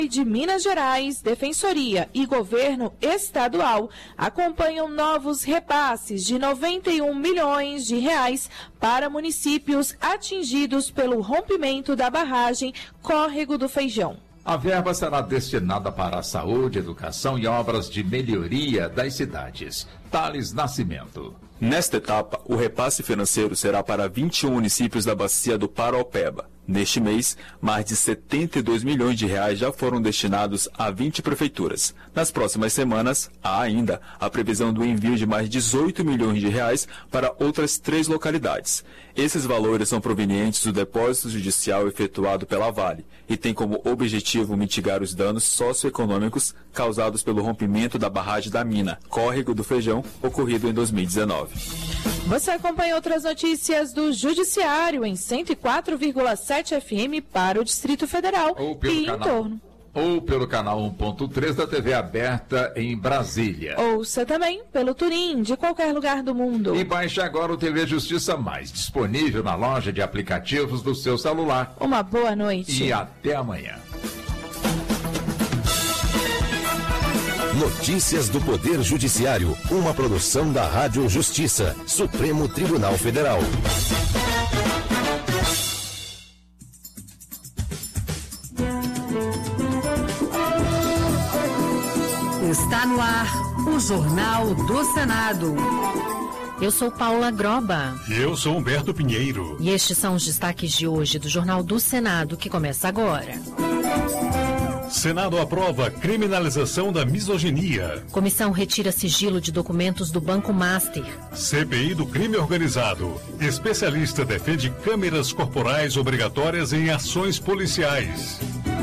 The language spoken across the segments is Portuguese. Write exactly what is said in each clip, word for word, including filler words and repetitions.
de Minas Gerais, Defensoria e Governo Estadual acompanham novos repasses de noventa e um milhões de reais para municípios atingidos pelo rompimento da barragem Córrego do Feijão. A verba será destinada para a saúde, educação e obras de melhoria das cidades. Thales Nascimento. Nesta etapa, o repasse financeiro será para vinte e um municípios da bacia do Paraopeba. Neste mês, mais de setenta e dois milhões de reais já foram destinados a vinte prefeituras. Nas próximas semanas, há ainda a previsão do envio de mais dezoito milhões de reais para outras três localidades. Esses valores são provenientes do depósito judicial efetuado pela Vale e têm como objetivo mitigar os danos socioeconômicos causados pelo rompimento da barragem da mina, Córrego do Feijão, ocorrido em dois mil e dezenove. Você acompanha outras notícias do Judiciário em cento e quatro vírgula sete F M para o Distrito Federal e em torno. Ou pelo canal um ponto três da T V aberta em Brasília. Ouça também pelo Turim, de qualquer lugar do mundo. E baixe agora o T V Justiça Mais, disponível na loja de aplicativos do seu celular. Uma boa noite. E até amanhã. Notícias do Poder Judiciário, uma produção da Rádio Justiça, Supremo Tribunal Federal. Está no ar o Jornal do Senado. Eu sou Paula Groba. E eu sou Humberto Pinheiro. E estes são os destaques de hoje do Jornal do Senado, que começa agora. Senado aprova criminalização da misoginia. Comissão retira sigilo de documentos do Banco Master. C P I do crime organizado. Especialista defende câmeras corporais obrigatórias em ações policiais.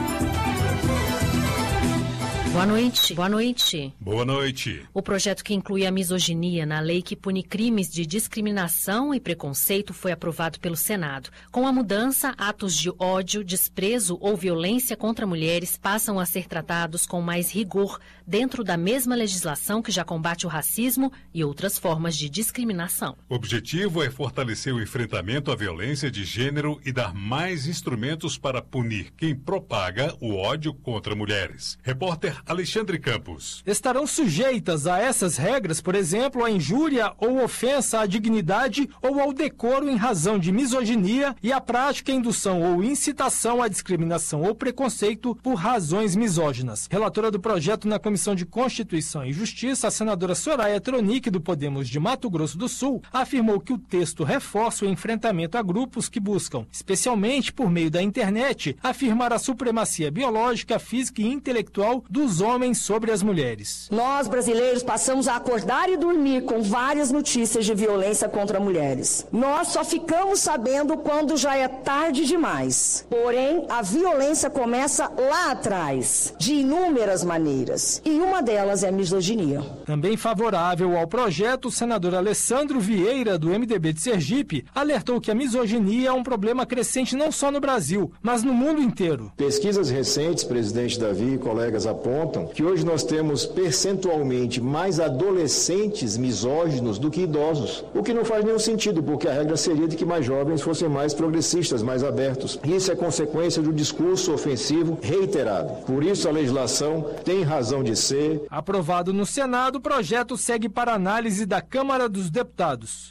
Boa noite. Boa noite. Boa noite. O projeto que inclui a misoginia na lei que pune crimes de discriminação e preconceito foi aprovado pelo Senado. Com a mudança, atos de ódio, desprezo ou violência contra mulheres passam a ser tratados com mais rigor dentro da mesma legislação que já combate o racismo e outras formas de discriminação. O objetivo é fortalecer o enfrentamento à violência de gênero e dar mais instrumentos para punir quem propaga o ódio contra mulheres. Repórter Alexandre Campos. Estarão sujeitas a essas regras, por exemplo, a injúria ou ofensa à dignidade ou ao decoro em razão de misoginia e a prática, indução ou incitação à discriminação ou preconceito por razões misóginas. Relatora do projeto na Comissão de Constituição e Justiça, a senadora Soraya Tronic, do Podemos de Mato Grosso do Sul, afirmou que o texto reforça o enfrentamento a grupos que buscam, especialmente por meio da internet, afirmar a supremacia biológica, física e intelectual dos homens sobre as mulheres. Nós, brasileiros, passamos a acordar e dormir com várias notícias de violência contra mulheres. Nós só ficamos sabendo quando já é tarde demais. Porém, a violência começa lá atrás, de inúmeras maneiras. E uma delas é a misoginia. Também favorável ao projeto, o senador Alessandro Vieira, do M D B de Sergipe, alertou que a misoginia é um problema crescente não só no Brasil, mas no mundo inteiro. Pesquisas recentes, presidente Davi e colegas apontam que hoje nós temos percentualmente mais adolescentes misóginos do que idosos, o que não faz nenhum sentido, porque a regra seria de que mais jovens fossem mais progressistas, mais abertos. Isso é consequência do discurso ofensivo reiterado. Por isso a legislação tem razão de ser. Aprovado no Senado, o projeto segue para análise da Câmara dos Deputados.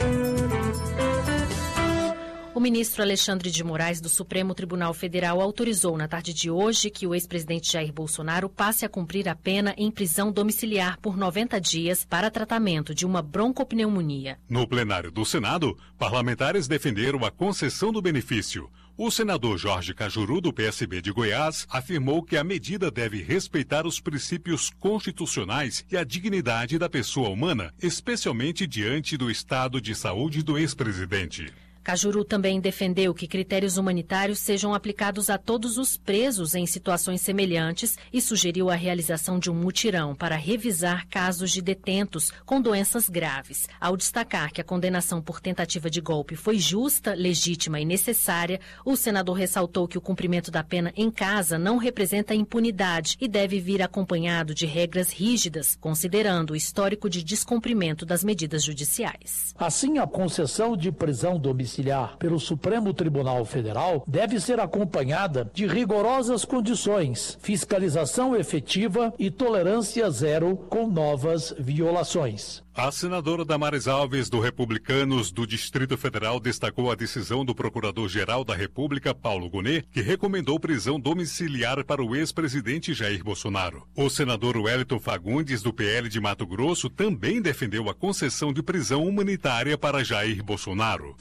O ministro Alexandre de Moraes, do Supremo Tribunal Federal, autorizou na tarde de hoje que o ex-presidente Jair Bolsonaro passe a cumprir a pena em prisão domiciliar por noventa dias para tratamento de uma broncopneumonia. No plenário do Senado, parlamentares defenderam a concessão do benefício. O senador Jorge Cajuru, do P S B de Goiás, afirmou que a medida deve respeitar os princípios constitucionais e a dignidade da pessoa humana, especialmente diante do estado de saúde do ex-presidente. Cajuru também defendeu que critérios humanitários sejam aplicados a todos os presos em situações semelhantes e sugeriu a realização de um mutirão para revisar casos de detentos com doenças graves. Ao destacar que a condenação por tentativa de golpe foi justa, legítima e necessária, o senador ressaltou que o cumprimento da pena em casa não representa impunidade e deve vir acompanhado de regras rígidas, considerando o histórico de descumprimento das medidas judiciais. Assim, a concessão de prisão domiciliar domiciliar pelo Supremo Tribunal Federal deve ser acompanhada de rigorosas condições, fiscalização efetiva e tolerância zero com novas violações. A senadora Damares Alves, do Republicanos do Distrito Federal, destacou a decisão do Procurador-Geral da República, Paulo Gonet, que recomendou prisão domiciliar para o ex-presidente Jair Bolsonaro. O senador Wellington Fagundes, do P L de Mato Grosso, também defendeu a concessão de prisão humanitária para Jair Bolsonaro.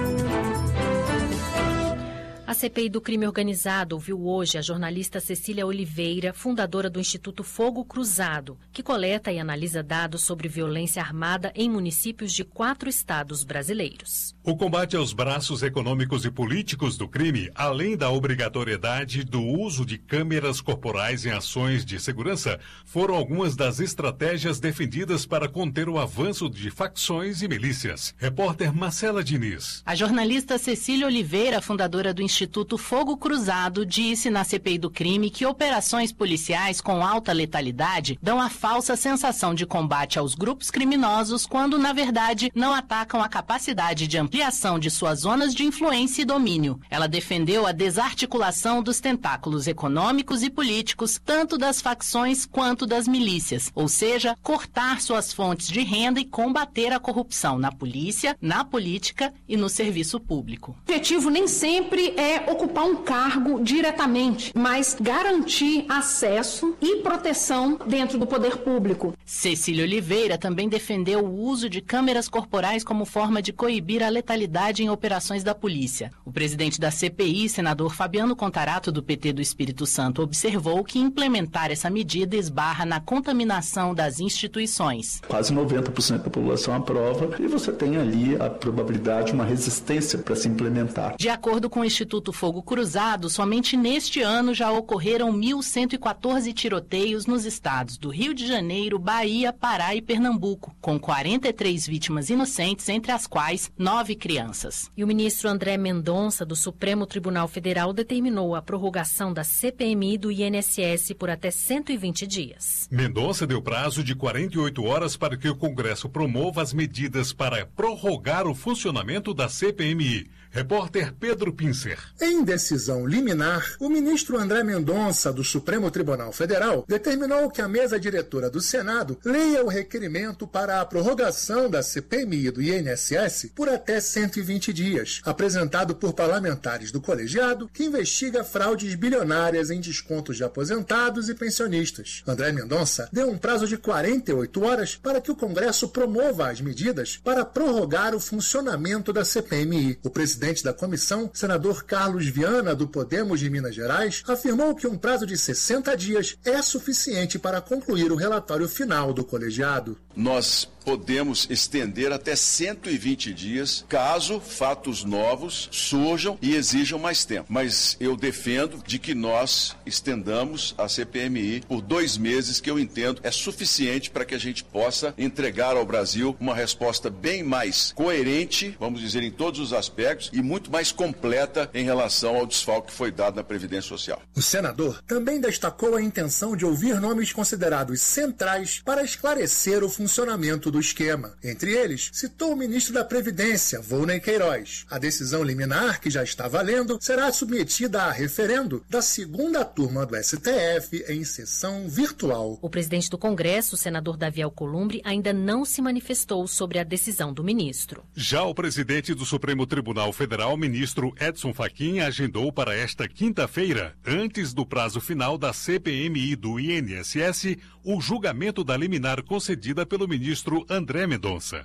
A C P I do crime organizado ouviu hoje a jornalista Cecília Oliveira, fundadora do Instituto Fogo Cruzado, que coleta e analisa dados sobre violência armada em municípios de quatro estados brasileiros. O combate aos braços econômicos e políticos do crime, além da obrigatoriedade do uso de câmeras corporais em ações de segurança, foram algumas das estratégias defendidas para conter o avanço de facções e milícias. Repórter Marcela Diniz. A jornalista Cecília Oliveira, fundadora do Instituto Instituto Fogo Cruzado, disse na C P I do crime que operações policiais com alta letalidade dão a falsa sensação de combate aos grupos criminosos quando, na verdade, não atacam a capacidade de ampliação de suas zonas de influência e domínio. Ela defendeu a desarticulação dos tentáculos econômicos e políticos, tanto das facções quanto das milícias, ou seja, cortar suas fontes de renda e combater a corrupção na polícia, na política e no serviço público. O objetivo nem sempre é ocupar um cargo diretamente, mas garantir acesso e proteção dentro do poder público. Cecília Oliveira também defendeu o uso de câmeras corporais como forma de coibir a letalidade em operações da polícia. O presidente da C P I, senador Fabiano Contarato, do P T do Espírito Santo, observou que implementar essa medida esbarra na contaminação das instituições. Quase noventa por cento da população aprova e você tem ali a probabilidade de uma resistência para se implementar. De acordo com o Instituto Fogo Cruzado, somente neste ano já ocorreram mil cento e quatorze tiroteios nos estados do Rio de Janeiro, Bahia, Pará e Pernambuco, com quarenta e três vítimas inocentes, entre as quais nove crianças. E o ministro André Mendonça, do Supremo Tribunal Federal, determinou a prorrogação da C P M I do I N S S por até cento e vinte dias. Mendonça deu prazo de quarenta e oito horas para que o Congresso promova as medidas para prorrogar o funcionamento da C P M I. Repórter Pedro Pincer. Em decisão liminar, o ministro André Mendonça, do Supremo Tribunal Federal, determinou que a mesa diretora do Senado leia o requerimento para a prorrogação da C P M I do I N S S por até cento e vinte dias, apresentado por parlamentares do colegiado que investiga fraudes bilionárias em descontos de aposentados e pensionistas. André Mendonça deu um prazo de quarenta e oito horas para que o Congresso promova as medidas para prorrogar o funcionamento da C P M I. O presidente O presidente da comissão, senador Carlos Viana, do Podemos de Minas Gerais, afirmou que um prazo de sessenta dias é suficiente para concluir o relatório final do colegiado. Nós podemos estender até cento e vinte dias, caso fatos novos surjam e exijam mais tempo. Mas eu defendo de que nós estendamos a C P M I por dois meses, que eu entendo é suficiente para que a gente possa entregar ao Brasil uma resposta bem mais coerente, vamos dizer, em todos os aspectos, e muito mais completa em relação ao desfalque que foi dado na Previdência Social. O senador também destacou a intenção de ouvir nomes considerados centrais para esclarecer o funcionamento do esquema. Entre eles, citou o ministro da Previdência, Volney Queiroz. A decisão liminar, que já está valendo, será submetida a referendo da segunda turma do S T F em sessão virtual. O presidente do Congresso, o senador Davi Alcolumbre, ainda não se manifestou sobre a decisão do ministro. Já o presidente do Supremo Tribunal Federal, ministro Edson Fachin, agendou para esta quinta-feira, antes do prazo final da C P M I do I N S S, o julgamento da liminar concedida pelo ministro André Mendonça.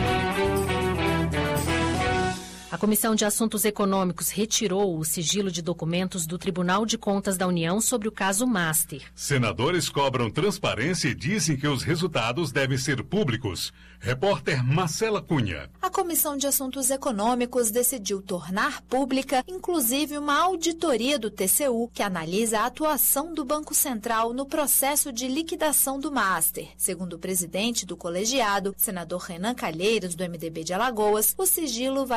A Comissão de Assuntos Econômicos retirou o sigilo de documentos do Tribunal de Contas da União sobre o caso Master. Senadores cobram transparência e dizem que os resultados devem ser públicos. Repórter Marcela Cunha. A Comissão de Assuntos Econômicos decidiu tornar pública, inclusive, uma auditoria do T C U que analisa a atuação do Banco Central no processo de liquidação do Master. Segundo o presidente do colegiado, senador Renan Calheiros, do M D B de Alagoas, o sigilo vai ser mantido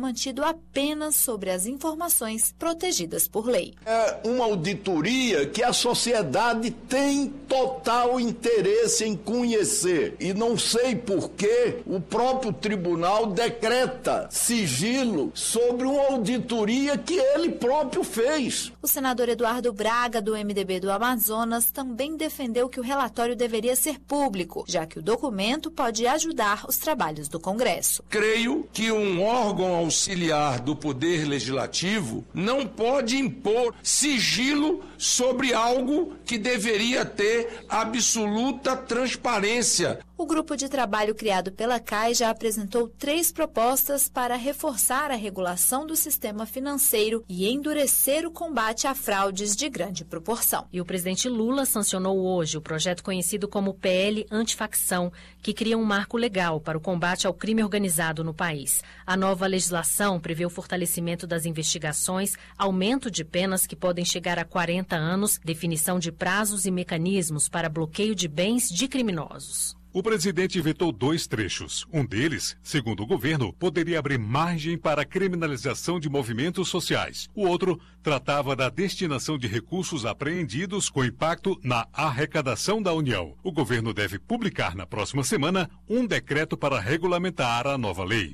mantido apenas sobre as informações protegidas por lei. É uma auditoria que a sociedade tem total interesse em conhecer. E não sei por que o próprio tribunal decreta sigilo sobre uma auditoria que ele próprio fez. O senador Eduardo Braga, do M D B do Amazonas, também defendeu que o relatório deveria ser público, já que o documento pode ajudar os trabalhos do Congresso. Creio que um órgão auxiliar do Poder Legislativo não pode impor sigilo sobre algo que deveria ter absoluta transparência. O grupo de trabalho criado pela C A I já apresentou três propostas para reforçar a regulação do sistema financeiro e endurecer o combate a fraudes de grande proporção. E o presidente Lula sancionou hoje o projeto conhecido como P L Antifacção, que cria um marco legal para o combate ao crime organizado no país. A nova legislação prevê o fortalecimento das investigações, aumento de penas que podem chegar a quarenta anos, definição de prazos e mecanismos para bloqueio de bens de criminosos. O presidente vetou dois trechos. Um deles, segundo o governo, poderia abrir margem para a criminalização de movimentos sociais. O outro tratava da destinação de recursos apreendidos com impacto na arrecadação da União. O governo deve publicar na próxima semana um decreto para regulamentar a nova lei.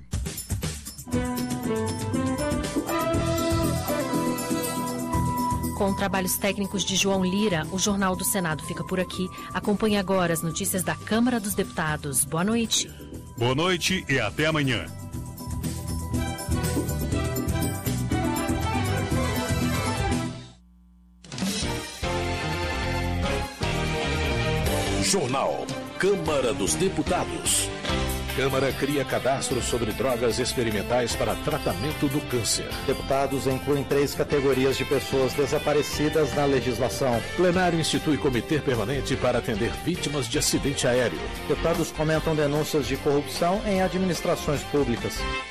Com trabalhos técnicos de João Lira, o Jornal do Senado fica por aqui. Acompanhe agora as notícias da Câmara dos Deputados. Boa noite. Boa noite e até amanhã. Jornal Câmara dos Deputados. Câmara cria cadastro sobre drogas experimentais para tratamento do câncer. Deputados incluem três categorias de pessoas desaparecidas na legislação. Plenário institui comitê permanente para atender vítimas de acidente aéreo. Deputados comentam denúncias de corrupção em administrações públicas.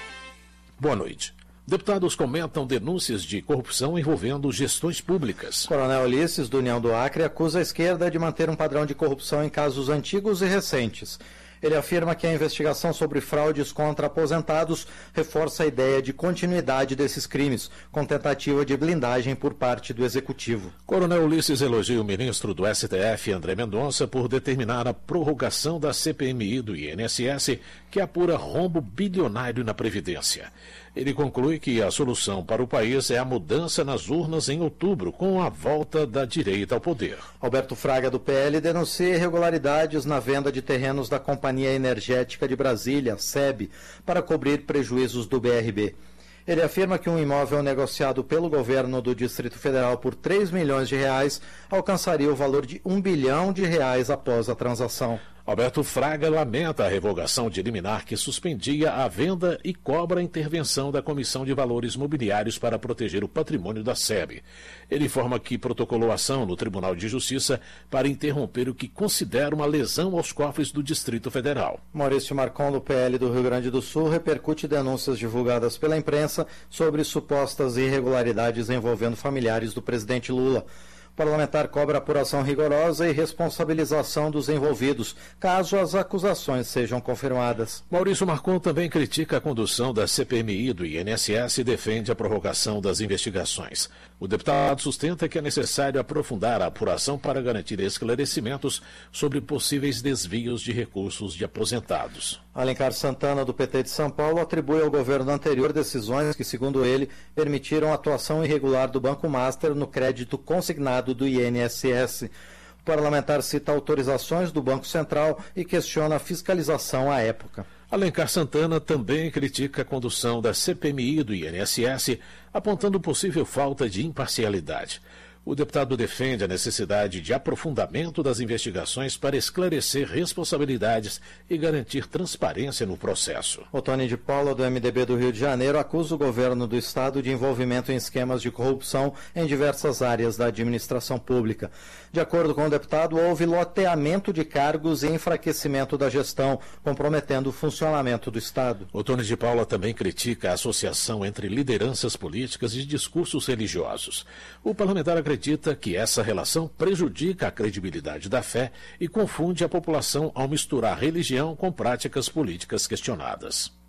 Boa noite. Deputados comentam denúncias de corrupção envolvendo gestões públicas. Coronel Ulisses, do União do Acre, acusa a esquerda de manter um padrão de corrupção em casos antigos e recentes. Ele afirma que a investigação sobre fraudes contra aposentados reforça a ideia de continuidade desses crimes, com tentativa de blindagem por parte do Executivo. Coronel Ulisses elogia o ministro do S T F, André Mendonça, por determinar a prorrogação da C P M I do I N S S, que apura rombo bilionário na Previdência. Ele conclui que a solução para o país é a mudança nas urnas em outubro, com a volta da direita ao poder. Alberto Fraga, do P L, denuncia irregularidades na venda de terrenos da Companhia Energética de Brasília, S E B, para cobrir prejuízos do B R B. Ele afirma que um imóvel negociado pelo governo do Distrito Federal por três milhões de reais alcançaria o valor de um bilhão de reais após a transação. Alberto Fraga lamenta a revogação de liminar que suspendia a venda e cobra a intervenção da Comissão de Valores Mobiliários para proteger o patrimônio da S E B. Ele informa que protocolou ação no Tribunal de Justiça para interromper o que considera uma lesão aos cofres do Distrito Federal. Maurício Marcon, do P L do Rio Grande do Sul, repercute denúncias divulgadas pela imprensa sobre supostas irregularidades envolvendo familiares do presidente Lula. O parlamentar cobra apuração rigorosa e responsabilização dos envolvidos, caso as acusações sejam confirmadas. Maurício Marcon também critica a condução da C P M I do I N S S e defende a prorrogação das investigações. O deputado sustenta que é necessário aprofundar a apuração para garantir esclarecimentos sobre possíveis desvios de recursos de aposentados. Alencar Santana, do P T de São Paulo, atribui ao governo anterior decisões que, segundo ele, permitiram a atuação irregular do Banco Master no crédito consignado do I N S S. O parlamentar cita autorizações do Banco Central e questiona a fiscalização à época. Alencar Santana também critica a condução da C P M I do I N S S, apontando possível falta de imparcialidade. O deputado defende a necessidade de aprofundamento das investigações para esclarecer responsabilidades e garantir transparência no processo. Otônio de Paula, do M D B do Rio de Janeiro, acusa o governo do estado de envolvimento em esquemas de corrupção em diversas áreas da administração pública. De acordo com o deputado, houve loteamento de cargos e enfraquecimento da gestão, comprometendo o funcionamento do Estado. Otônio de Paula também critica a associação entre lideranças políticas e discursos religiosos. O parlamentar acredita que essa relação prejudica a credibilidade da fé e confunde a população ao misturar religião com práticas políticas questionadas.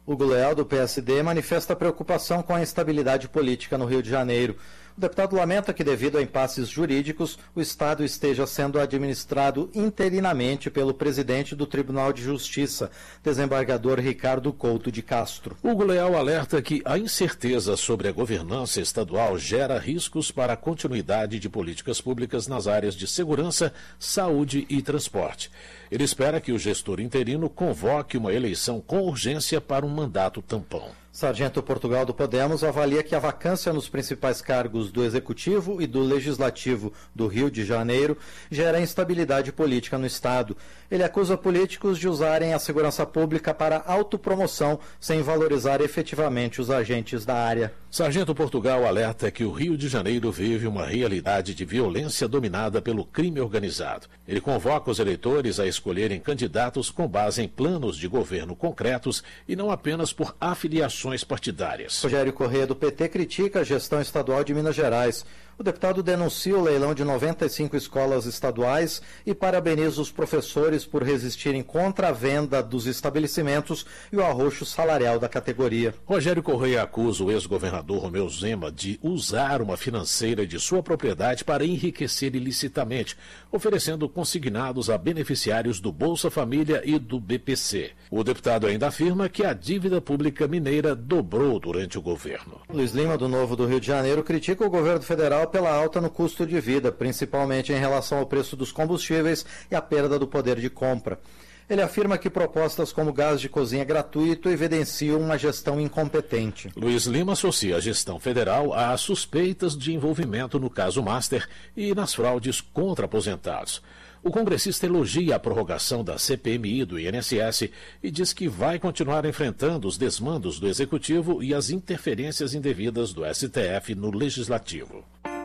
Hugo Leal, do P S D, manifesta preocupação com a instabilidade política no Rio de Janeiro. O deputado lamenta que, devido a impasses jurídicos, o Estado esteja sendo administrado interinamente pelo presidente do Tribunal de Justiça, desembargador Ricardo Couto de Castro. Hugo Leal alerta que a incerteza sobre a governança estadual gera riscos para a continuidade de políticas públicas nas áreas de segurança, saúde e transporte. Ele espera que o gestor interino convoque uma eleição com urgência para um mandato tampão. Sargento Portugal do Podemos avalia que a vacância nos principais cargos do Executivo e do Legislativo do Rio de Janeiro gera instabilidade política no Estado. Ele acusa políticos de usarem a segurança pública para autopromoção, sem valorizar efetivamente os agentes da área. Sargento Portugal alerta que o Rio de Janeiro vive uma realidade de violência dominada pelo crime organizado. Ele convoca os eleitores a escolherem candidatos com base em planos de governo concretos e não apenas por afiliações partidárias. Rogério Corrêa, do P T, critica a gestão estadual de Minas Gerais. O deputado denuncia o leilão de noventa e cinco escolas estaduais e parabeniza os professores por resistirem contra a venda dos estabelecimentos e o arroxo salarial da categoria. Rogério Corrêa acusa o ex-governador Romeu Zema de usar uma financeira de sua propriedade para enriquecer ilicitamente, oferecendo consignados a beneficiários do Bolsa Família e do B P C. O deputado ainda afirma que a dívida pública mineira dobrou durante o governo. Luiz Lima, do Novo do Rio de Janeiro, critica o governo federal pela alta no custo de vida, principalmente em relação ao preço dos combustíveis e a perda do poder de compra. Ele afirma que propostas como gás de cozinha gratuito evidenciam uma gestão incompetente. Luiz Lima associa a gestão federal a suspeitas de envolvimento no caso Master e nas fraudes contra aposentados. O congressista elogia a prorrogação da C P M I do I N S S e diz que vai continuar enfrentando os desmandos do Executivo e as interferências indevidas do S T F no Legislativo.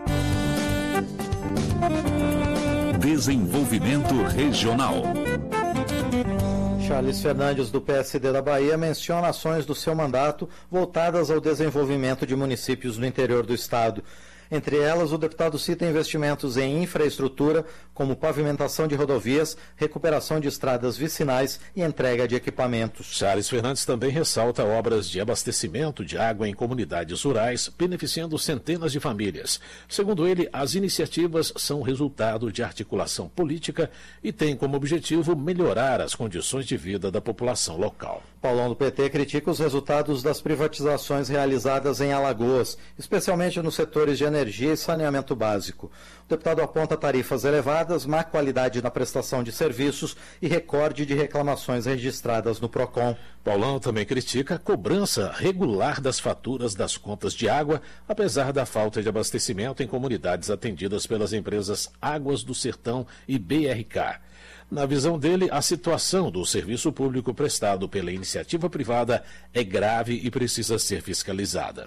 Desenvolvimento Regional. Charles Fernandes, do P S D da Bahia, menciona ações do seu mandato voltadas ao desenvolvimento de municípios no interior do estado. Entre elas, o deputado cita investimentos em infraestrutura, como pavimentação de rodovias, recuperação de estradas vicinais e entrega de equipamentos. Charles Fernandes também ressalta obras de abastecimento de água em comunidades rurais, beneficiando centenas de famílias. Segundo ele, as iniciativas são resultado de articulação política e têm como objetivo melhorar as condições de vida da população local. Paulão, do P T, critica os resultados das privatizações realizadas em Alagoas, especialmente nos setores de energia e saneamento básico. O deputado aponta tarifas elevadas, má qualidade na prestação de serviços e recorde de reclamações registradas no PROCON. Paulão também critica a cobrança regular das faturas das contas de água, apesar da falta de abastecimento em comunidades atendidas pelas empresas Águas do Sertão e B R K. Na visão dele, a situação do serviço público prestado pela iniciativa privada é grave e precisa ser fiscalizada.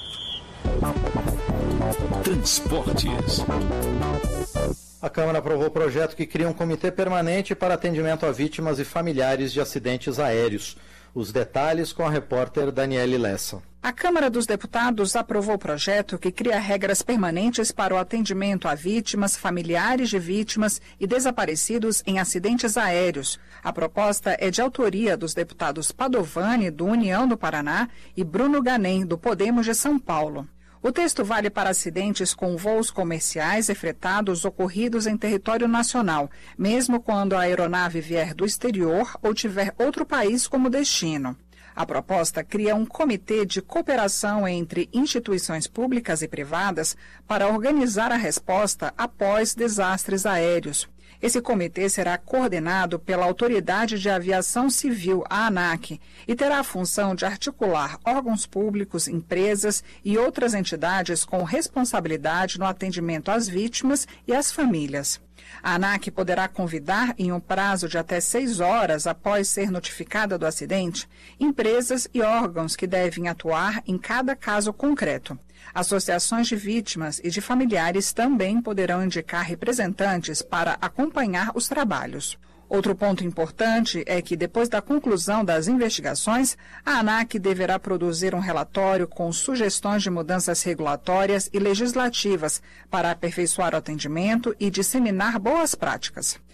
Transportes. A Câmara aprovou o projeto que cria um comitê permanente para atendimento a vítimas e familiares de acidentes aéreos. Os detalhes com a repórter Daniele Lessa. A Câmara dos Deputados aprovou o projeto que cria regras permanentes para o atendimento a vítimas, familiares de vítimas e desaparecidos em acidentes aéreos. A proposta é de autoria dos deputados Padovani, do União do Paraná, e Bruno Ganem, do Podemos de São Paulo. O texto vale para acidentes com voos comerciais e fretados ocorridos em território nacional, mesmo quando a aeronave vier do exterior ou tiver outro país como destino. A proposta cria um comitê de cooperação entre instituições públicas e privadas para organizar a resposta após desastres aéreos. Esse comitê será coordenado pela Autoridade de Aviação Civil, a ANAC, e terá a função de articular órgãos públicos, empresas e outras entidades com responsabilidade no atendimento às vítimas e às famílias. A ANAC poderá convidar, em um prazo de até seis horas após ser notificada do acidente, empresas e órgãos que devem atuar em cada caso concreto. Associações de vítimas e de familiares também poderão indicar representantes para acompanhar os trabalhos. Outro ponto importante é que, depois da conclusão das investigações, a ANAC deverá produzir um relatório com sugestões de mudanças regulatórias e legislativas para aperfeiçoar o atendimento e disseminar boas práticas.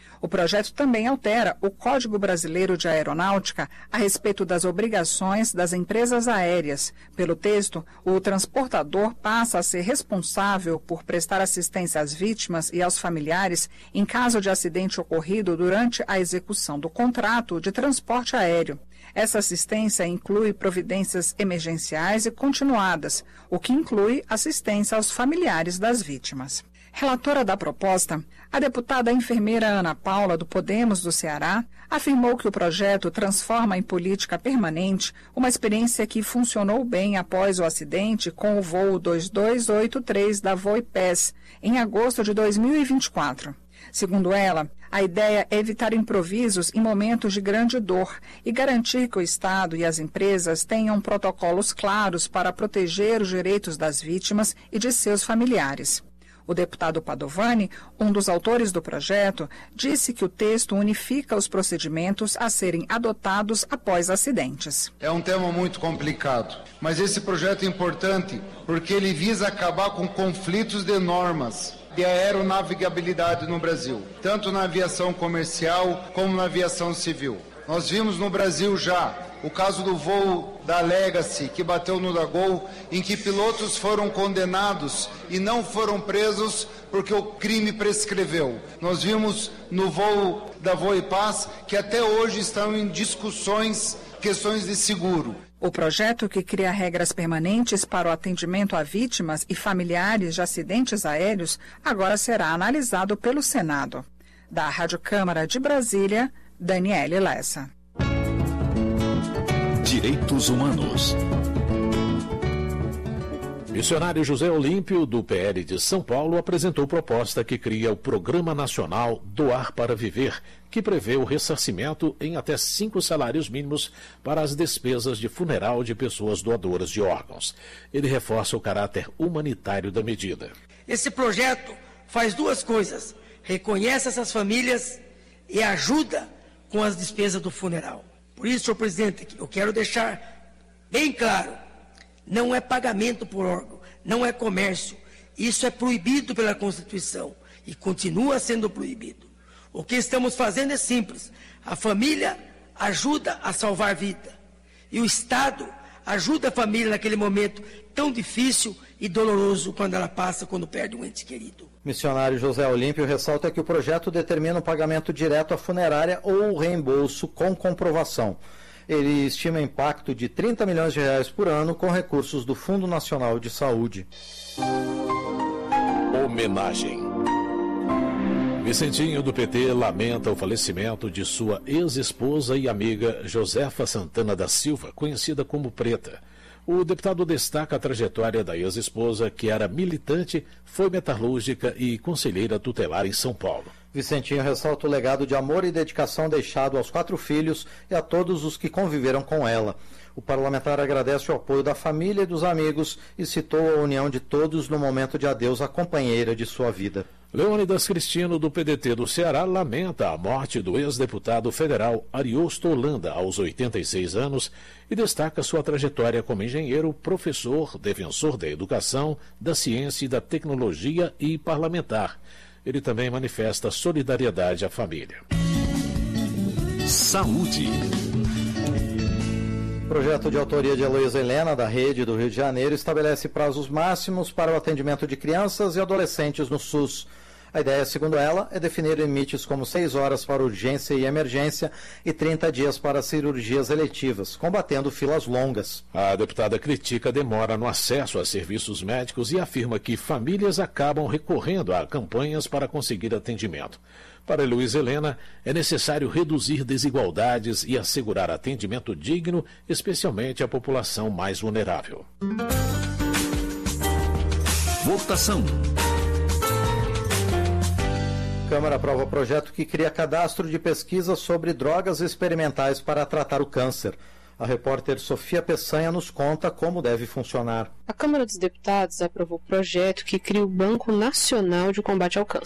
O projeto também altera o Código Brasileiro de Aeronáutica a respeito das obrigações das empresas aéreas. Pelo texto, o transportador passa a ser responsável por prestar assistência às vítimas e aos familiares em caso de acidente ocorrido durante a execução do contrato de transporte aéreo. Essa assistência inclui providências emergenciais e continuadas, o que inclui assistência aos familiares das vítimas. Relatora da proposta, a deputada enfermeira Ana Paula, do Podemos do Ceará, afirmou que o projeto transforma em política permanente uma experiência que funcionou bem após o acidente com o voo dois dois oito três da Voipes, em agosto de dois mil e vinte e quatro. Segundo ela, a ideia é evitar improvisos em momentos de grande dor e garantir que o Estado e as empresas tenham protocolos claros para proteger os direitos das vítimas e de seus familiares. O deputado Padovani, um dos autores do projeto, disse que o texto unifica os procedimentos a serem adotados após acidentes. É um tema muito complicado, mas esse projeto é importante porque ele visa acabar com conflitos de normas de aeronavegabilidade no Brasil, tanto na aviação comercial como na aviação civil. Nós vimos no Brasil já o caso do voo da Legacy, que bateu no da Gol, em que pilotos foram condenados e não foram presos porque o crime prescreveu. Nós vimos no voo da Voipaz que até hoje estão em discussões questões de seguro. O projeto, que cria regras permanentes para o atendimento a vítimas e familiares de acidentes aéreos, agora será analisado pelo Senado. Da Rádio Câmara de Brasília, Daniele Lessa. Direitos Humanos. Missionário José Olímpio, do P L de São Paulo, apresentou proposta que cria o Programa Nacional Doar para Viver, que prevê o ressarcimento em até cinco salários mínimos para as despesas de funeral de pessoas doadoras de órgãos. Ele reforça o caráter humanitário da medida. Esse projeto faz duas coisas: reconhece essas famílias e ajuda com as despesas do funeral. Por isso, senhor presidente, eu quero deixar bem claro: não é pagamento por órgão, não é comércio. Isso é proibido pela Constituição e continua sendo proibido. O que estamos fazendo é simples: a família ajuda a salvar vida e o Estado ajuda a família naquele momento tão difícil e doloroso quando ela passa, quando perde um ente querido. Missionário José Olímpio ressalta que o projeto determina o pagamento direto à funerária ou o reembolso com comprovação. Ele estima impacto de trinta milhões de reais por ano com recursos do Fundo Nacional de Saúde. Homenagem. Vicentinho, do P T, lamenta o falecimento de sua ex-esposa e amiga Josefa Santana da Silva, conhecida como Preta. O deputado destaca a trajetória da ex-esposa, que era militante, foi metalúrgica e conselheira tutelar em São Paulo. Vicentinho ressalta o legado de amor e dedicação deixado aos quatro filhos e a todos os que conviveram com ela. O parlamentar agradece o apoio da família e dos amigos e citou a união de todos no momento de adeus à companheira de sua vida. Leônidas Cristino, do P D T do Ceará, lamenta a morte do ex-deputado federal Ariosto Holanda, aos oitenta e seis anos, e destaca sua trajetória como engenheiro, professor, defensor da educação, da ciência e da tecnologia e parlamentar. Ele também manifesta solidariedade à família. Saúde. O projeto de autoria de Heloísa Helena, da Rede do Rio de Janeiro, estabelece prazos máximos para o atendimento de crianças e adolescentes no SUS. A ideia, segundo ela, é definir limites como seis horas para urgência e emergência e trinta dias para cirurgias eletivas, combatendo filas longas. A deputada critica a demora no acesso a serviços médicos e afirma que famílias acabam recorrendo a campanhas para conseguir atendimento. Para Heloísa Helena, é necessário reduzir desigualdades e assegurar atendimento digno, especialmente à população mais vulnerável. Votação. Câmara aprova projeto que cria cadastro de pesquisa sobre drogas experimentais para tratar o câncer. A repórter Sofia Peçanha nos conta como deve funcionar. A Câmara dos Deputados aprovou o projeto que cria o Banco Nacional de Combate ao Câncer.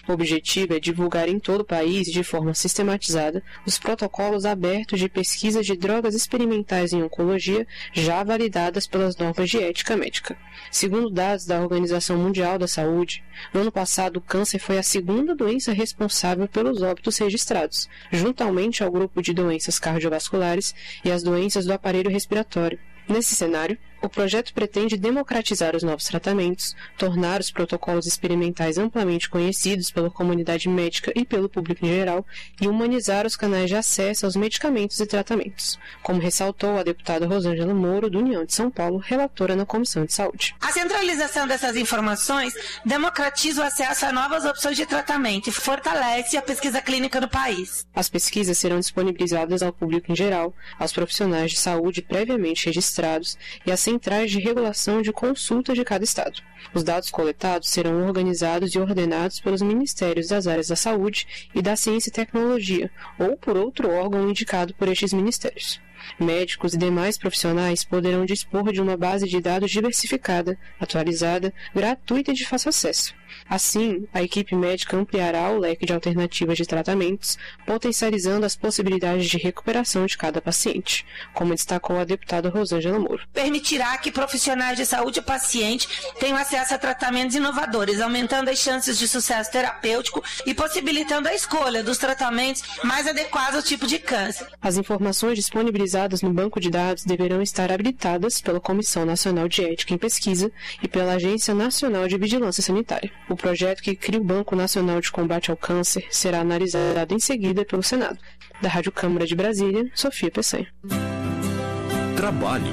O objetivo é divulgar em todo o país, de forma sistematizada, os protocolos abertos de pesquisa de drogas experimentais em oncologia já validadas pelas normas de ética médica. Segundo dados da Organização Mundial da Saúde, no ano passado o câncer foi a segunda doença responsável pelos óbitos registrados, juntamente ao grupo de doenças cardiovasculares e as doenças do aparelho respiratório. Nesse cenário, o projeto pretende democratizar os novos tratamentos, tornar os protocolos experimentais amplamente conhecidos pela comunidade médica e pelo público em geral e humanizar os canais de acesso aos medicamentos e tratamentos, como ressaltou a deputada Rosângela Moro, do União de São Paulo, relatora na Comissão de Saúde. A centralização dessas informações democratiza o acesso a novas opções de tratamento e fortalece a pesquisa clínica no país. As pesquisas serão disponibilizadas ao público em geral, aos profissionais de saúde previamente registrados e às centrais de regulação de consulta de cada estado. Os dados coletados serão organizados e ordenados pelos ministérios das áreas da saúde e da ciência e tecnologia, ou por outro órgão indicado por estes ministérios. Médicos e demais profissionais poderão dispor de uma base de dados diversificada, atualizada, gratuita e de fácil acesso. Assim, a equipe médica ampliará o leque de alternativas de tratamentos, potencializando as possibilidades de recuperação de cada paciente, como destacou a deputada Rosângela Moro. Permitirá que profissionais de saúde e paciente tenham acesso a tratamentos inovadores, aumentando as chances de sucesso terapêutico e possibilitando a escolha dos tratamentos mais adequados ao tipo de câncer. As informações disponibilizadas no banco de dados deverão estar habilitadas pela Comissão Nacional de Ética em Pesquisa e pela Agência Nacional de Vigilância Sanitária. O projeto que cria o Banco Nacional de Combate ao Câncer será analisado em seguida pelo Senado. Da Rádio Câmara de Brasília, Sofia Peçanha. Trabalho.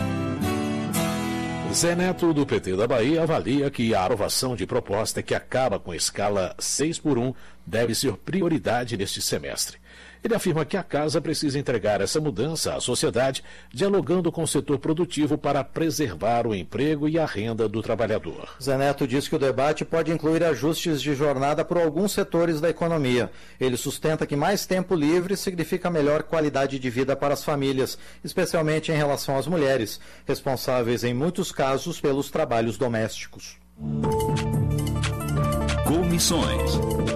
Zé Neto, do P T da Bahia, avalia que a aprovação de proposta que acaba com a escala seis por um deve ser prioridade neste semestre. Ele afirma que a casa precisa entregar essa mudança à sociedade, dialogando com o setor produtivo para preservar o emprego e a renda do trabalhador. Zé Neto diz que o debate pode incluir ajustes de jornada por alguns setores da economia. Ele sustenta que mais tempo livre significa melhor qualidade de vida para as famílias, especialmente em relação às mulheres, responsáveis em muitos casos pelos trabalhos domésticos. Comissões.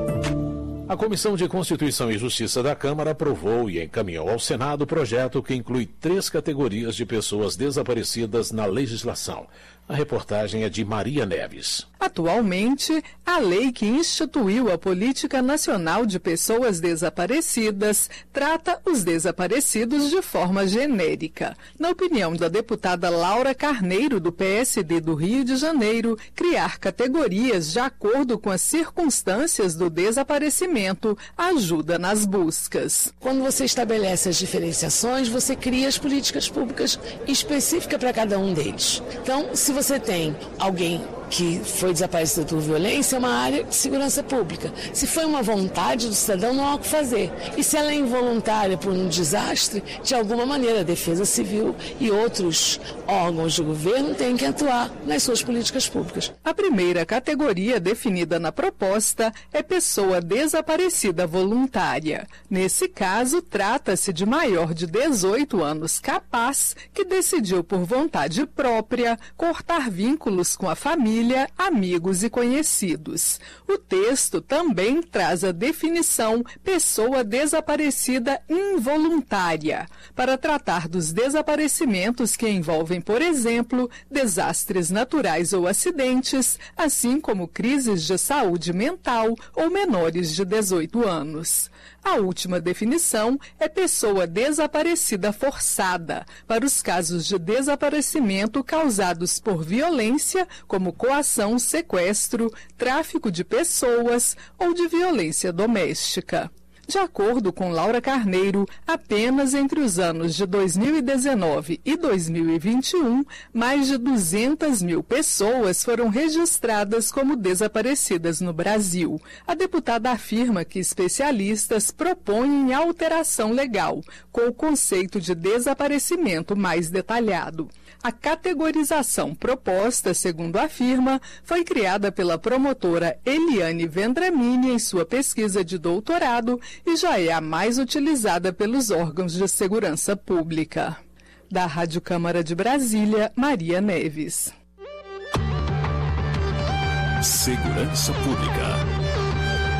A Comissão de Constituição e Justiça da Câmara aprovou e encaminhou ao Senado o projeto que inclui três categorias de pessoas desaparecidas na legislação. A reportagem é de Maria Neves. Atualmente, a lei que instituiu a Política Nacional de Pessoas Desaparecidas trata os desaparecidos de forma genérica. Na opinião da deputada Laura Carneiro, do P S D do Rio de Janeiro, criar categorias de acordo com as circunstâncias do desaparecimento ajuda nas buscas. Quando você estabelece as diferenciações, você cria as políticas públicas específicas para cada um deles. Então, se você tem alguém que foi desaparecido por violência, é uma área de segurança pública. Se foi uma vontade do cidadão, não há o que fazer. E se ela é involuntária por um desastre, de alguma maneira a Defesa Civil e outros órgãos de governo têm que atuar nas suas políticas públicas. A primeira categoria definida na proposta é pessoa desaparecida voluntária. Nesse caso, trata-se de maior de dezoito anos capaz que decidiu por vontade própria cortar vínculos com a família, amigos e conhecidos. O texto também traz a definição pessoa desaparecida involuntária, para tratar dos desaparecimentos que envolvem, por exemplo, desastres naturais ou acidentes, assim como crises de saúde mental ou menores de dezoito anos. A última definição é pessoa desaparecida forçada, para os casos de desaparecimento causados por violência, como coação, sequestro, tráfico de pessoas ou de violência doméstica. De acordo com Laura Carneiro, apenas entre os anos de dois mil e dezenove e dois mil e vinte e um, mais de duzentas mil pessoas foram registradas como desaparecidas no Brasil. A deputada afirma que especialistas propõem alteração legal, com o conceito de desaparecimento mais detalhado. A categorização proposta, segundo afirma, foi criada pela promotora Eliane Vendramini em sua pesquisa de doutorado e já é a mais utilizada pelos órgãos de segurança pública. Da Rádio Câmara de Brasília, Maria Neves. Segurança Pública.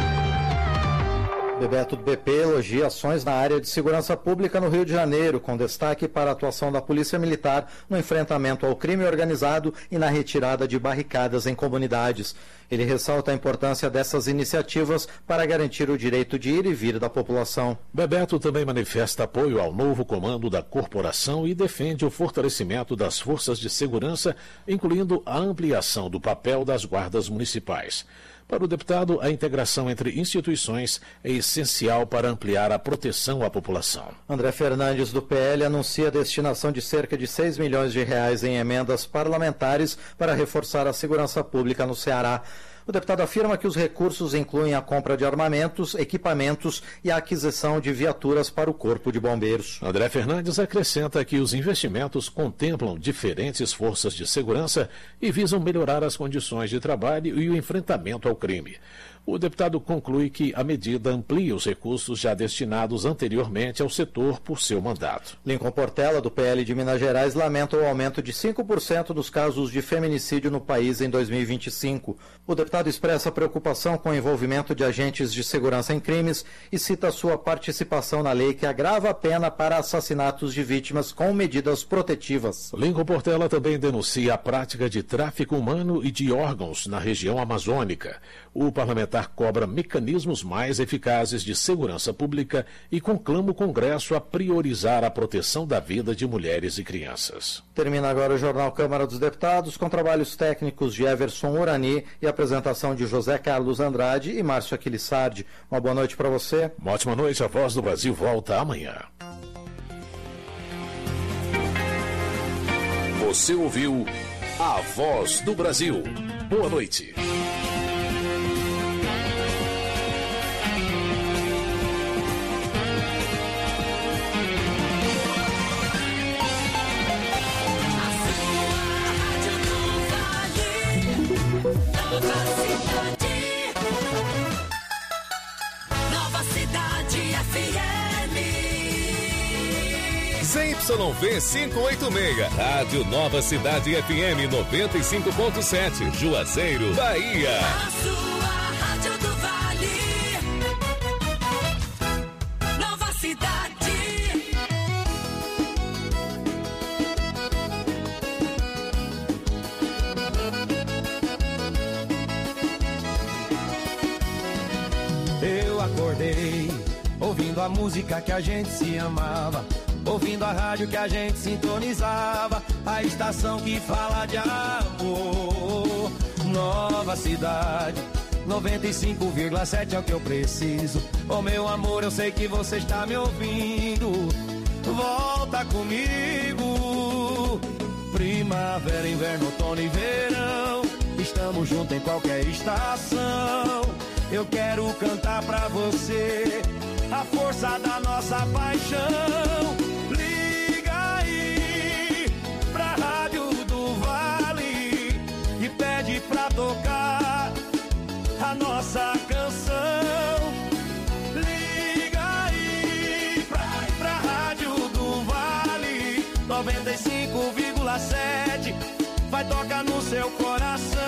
Bebeto do B P elogia ações na área de segurança pública no Rio de Janeiro, com destaque para a atuação da Polícia Militar no enfrentamento ao crime organizado e na retirada de barricadas em comunidades. Ele ressalta a importância dessas iniciativas para garantir o direito de ir e vir da população. Bebeto também manifesta apoio ao novo comando da corporação e defende o fortalecimento das forças de segurança, incluindo a ampliação do papel das guardas municipais. Para o deputado, a integração entre instituições é essencial para ampliar a proteção à população. André Fernandes, do P L, anuncia a destinação de cerca de seis milhões de reais em emendas parlamentares para reforçar a segurança pública no Ceará. O deputado afirma que os recursos incluem a compra de armamentos, equipamentos e a aquisição de viaturas para o Corpo de Bombeiros. André Fernandes acrescenta que os investimentos contemplam diferentes forças de segurança e visam melhorar as condições de trabalho e o enfrentamento ao crime. O deputado conclui que a medida amplia os recursos já destinados anteriormente ao setor por seu mandato. Lincoln Portela, do P L de Minas Gerais, lamenta o aumento de cinco por cento dos casos de feminicídio no país em dois mil e vinte e cinco. O deputado expressa preocupação com o envolvimento de agentes de segurança em crimes e cita sua participação na lei que agrava a pena para assassinatos de vítimas com medidas protetivas. Lincoln Portela também denuncia a prática de tráfico humano e de órgãos na região amazônica. O parlamentar cobra mecanismos mais eficazes de segurança pública e conclama o Congresso a priorizar a proteção da vida de mulheres e crianças. Termina agora o Jornal Câmara dos Deputados, com trabalhos técnicos de Everson Urani e apresentação de José Carlos Andrade e Márcio Aquilissardi. Uma boa noite para você. Uma ótima noite. A Voz do Brasil volta amanhã. Você ouviu A Voz do Brasil. Boa noite. Nova Cidade F M. Z Y V quinhentos e oitenta e seis, Rádio Nova Cidade F M noventa e cinco ponto sete, Juazeiro, Bahia. A sua Rádio do Vale. Nova Cidade. Eu acordei ouvindo a música que a gente se amava, ouvindo a rádio que a gente sintonizava, a estação que fala de amor. Nova Cidade noventa e cinco vírgula sete é o que eu preciso. Oh meu amor, eu sei que você está me ouvindo. Volta comigo. Primavera, inverno, outono e verão, estamos juntos em qualquer estação. Eu quero cantar pra você a força da nossa paixão. Liga aí pra Rádio do Vale e pede pra tocar a nossa canção. Liga aí pra, pra Rádio do Vale noventa e cinco vírgula sete, vai tocar no seu coração.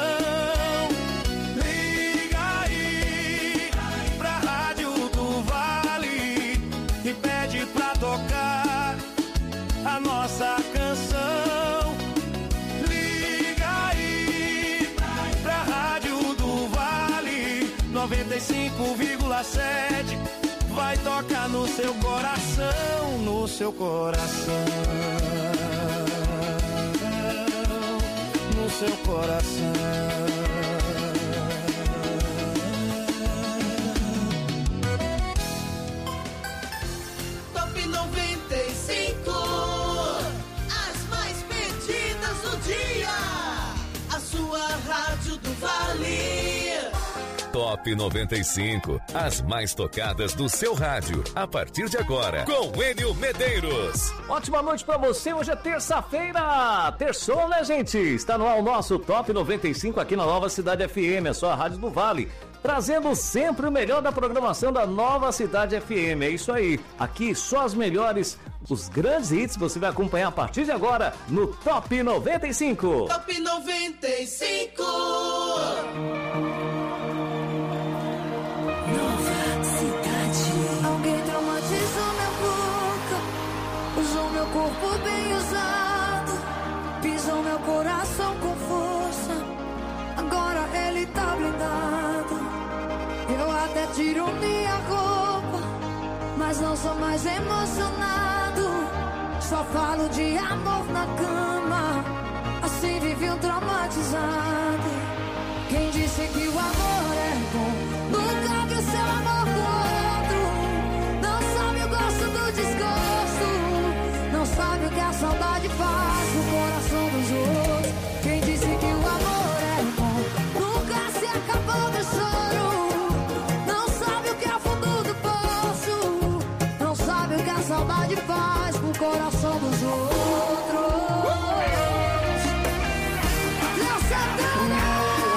E pede pra tocar a nossa canção. Liga aí pra Rádio do Vale noventa e cinco vírgula sete, vai tocar no seu coração, no seu coração, no seu coração. noventa e cinco, as mais pedidas do dia, a sua Rádio do Vale. Top noventa e cinco, as mais tocadas do seu rádio, a partir de agora, com Enio Medeiros. Ótima noite pra você, hoje é terça-feira, terçou, né, gente? Está no ar o nosso Top noventa e cinco aqui na Nova Cidade F M, a sua Rádio do Vale, trazendo sempre o melhor da programação da Nova Cidade F M. É isso aí, aqui só as melhores, os grandes hits você vai acompanhar a partir de agora no Top noventa e cinco. Top noventa e cinco. Nova Cidade. corpo bem usado, pisou meu coração com força. Agora ele tá blindado. Eu até tiro minha roupa, mas não sou mais emocionado. Só falo de amor na cama, assim vivi um traumatizado. Quem disse que o amor é bom nunca viu seu amor com outro. Não sabe o gosto do desgosto, não sabe o que a saudade faz no coração dos outros. Quem disse que o amor é bom nunca se acabou do choro. Não sabe o que é o fundo do poço, não sabe o que a saudade faz pro coração dos outros. Léo Santana!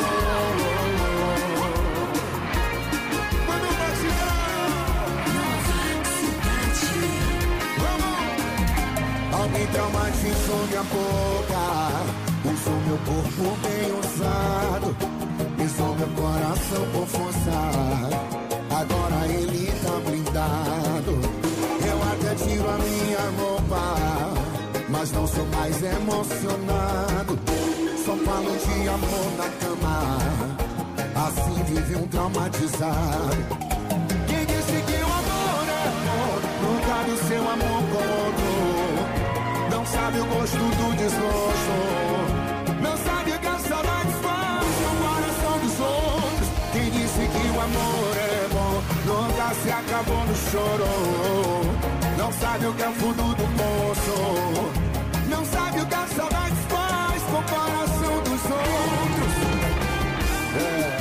Alguém traumatizou minha boca, usou meu corpo bem usado, pisou meu coração com força. Agora ele tá blindado. Eu até tiro a minha roupa, mas não sou mais emocionado. Só falo de amor na cama, assim vive um traumatizado. Quem disse que o amor é amor nunca viu seu amor com outro. Não sabe o gosto do desgosto, não sabe o que a saudade faz no coração dos outros. Quem disse que o amor é bom nunca se acabou no choro. Não sabe o que é o fundo do poço, não sabe o que a saudade faz com o coração dos outros. É.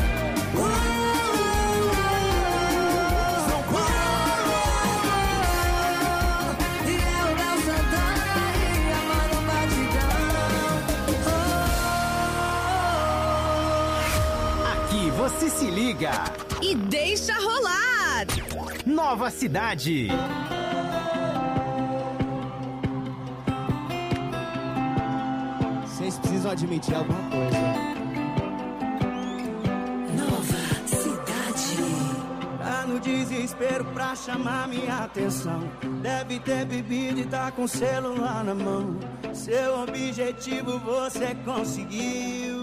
Você se liga e deixa rolar. Nova Cidade. Vocês precisam admitir alguma coisa. Nova Cidade. Tá no desespero pra chamar minha atenção. Deve ter bebido e tá com o celular na mão. Seu objetivo você conseguiu.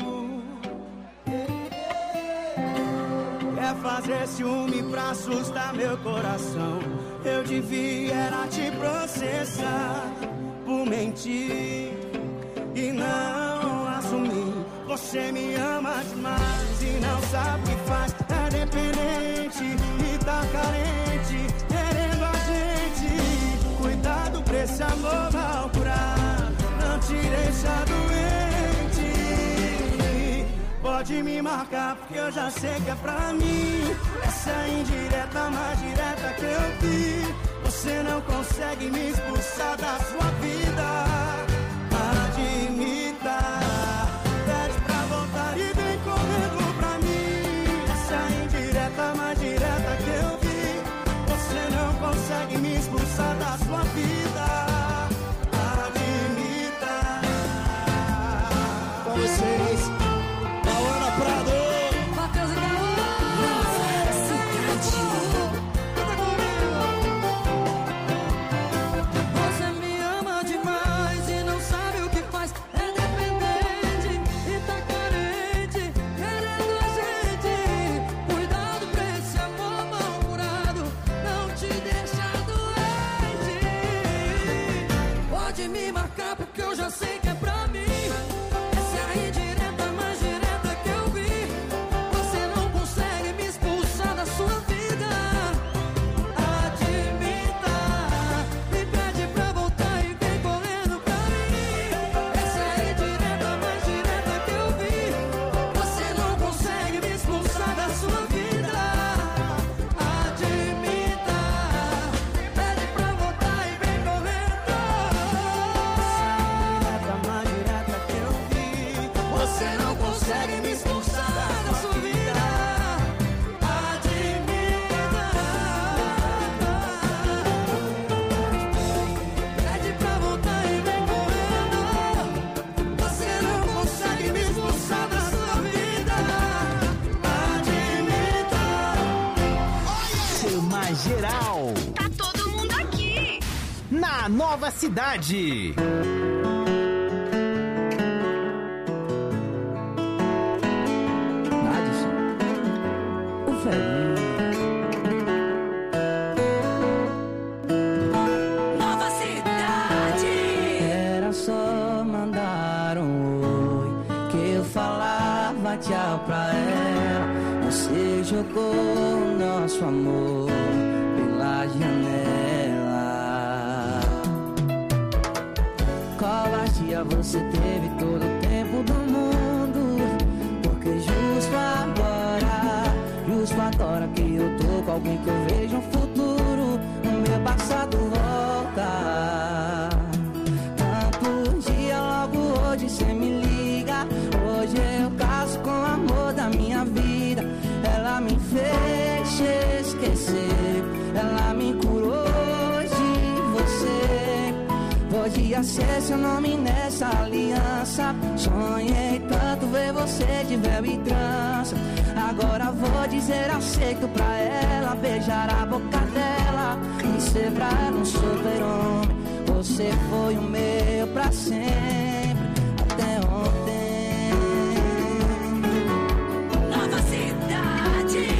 Quer fazer ciúme pra assustar meu coração. Eu devia era te processar por mentir e não assumir. Você me ama demais e não sabe o que faz. É dependente e tá carente, querendo a gente. Cuidado pra esse amor mal curado, não te deixa doente. Pode me marcar porque eu já sei que é pra mim. Essa é a indireta mais direta que eu vi. Você não consegue me expulsar da sua vida. Admita, pede pra voltar e vem correndo pra mim. Essa é a indireta mais direta que eu vi. Você não consegue me expulsar da sua vida. Admita. Com vocês, Matheus e Nova Cidade. Você me ama demais e não sabe o que faz. É dependente e tá carente, querendo a gente. Cuidado pra esse amor mal curado, não te deixa doente. Pode me marcar porque eu já sei que é pra mim. Essa é a indireta mais direta que eu vi. Você não consegue me expulsar da sua vida. Admita, me pede pra voltar e vem correndo pra mim. Essa é a indireta mais direta que eu vi. Você não consegue me expulsar da sua vida. Admita, pede pra voltar e vem correndo. Essa é a mais direta que eu vi. Você não consegue me expulsar da sua vida. Admita, pede pra voltar e vem correndo. Você não consegue me expulsar da sua vida. Admita. Chama geral. Tá todo mundo aqui. na Nova Cidade. Nova Cidade. Era só mandar um oi que eu falava tchau pra ela. Você jogou o nosso amor pela janela. Covardia, você teve todo o tempo do mundo. Porque justo agora, justo agora que eu tô com alguém que eu vejo um futuro, o meu passado volta. Tanto dia, logo hoje cê me liga. Hoje eu caso com o amor da minha vida. Ela me fez esquecer, ela me curou de você. Podia ser seu nome nessa aliança. Sonhei tanto ver você de véu e trança. Agora vou dizer aceito pra ela, beijar a boca dela e ser pra ela um super-homem. Você foi o meu pra sempre, até ontem. Nova Cidade.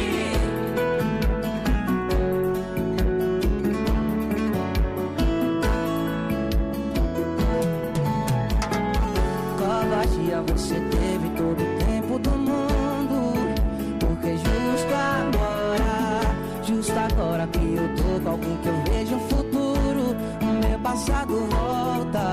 Covardia, você teve todo o tempo do mundo. Porque justo agora, justo agora que eu tô com alguém que eu vejo um futuro, o meu passado volta.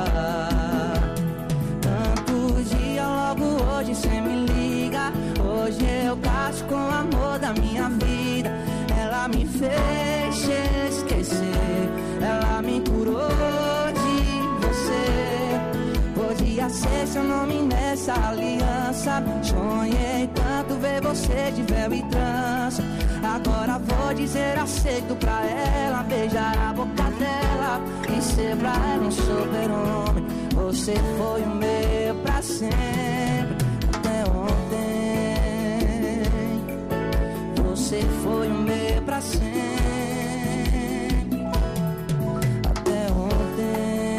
Tanto dia, logo hoje cê me liga. Hoje eu caso com o amor da minha vida. Ela me fez esquecer, ela me curou de você. Podia ser seu nome nessa aliança. Sonhei tanto ver você de véu e trança. Agora vou dizer aceito pra ela, beijar a boca dela e ser pra ela um super-homem. Você foi o meu pra sempre, até ontem. Você foi o meu pra sempre, até ontem.